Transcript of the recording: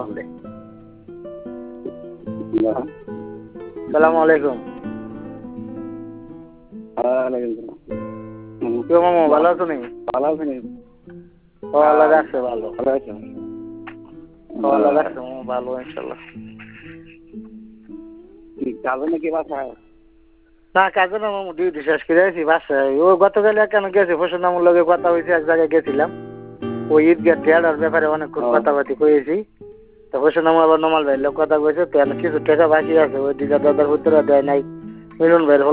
বললে। সালাম আলাইকুম। কেউ মামা ভালো আছো নি? ভালো আছেন? আল্লাহ রাখছে ভালো। ভালো আছেন? আল্লাহ রাখছে মামা ভালো ইনশাল্লাহ। কাজে নাকি বাসায়? না কাজে না মামু, ডিউটি শেষ করে আছি বাসায়। ও গতকাল কেন গেছে ফসল লগে কথা হয়েছে, এক জায়গায় গেছিলাম। ওই ঈদগাহ টেয়ার ব্যাপারে অনেকক্ষণ কথাবার্তি কয়েছি। তো ফসল আবার নমাল ভাইয়ের লোক কথা কয়েছে, তো কিছু টাকা বাকি আছে, ওই দিকে দাদার উত্তরা দেয় নাই। মিলন ভাইয়ের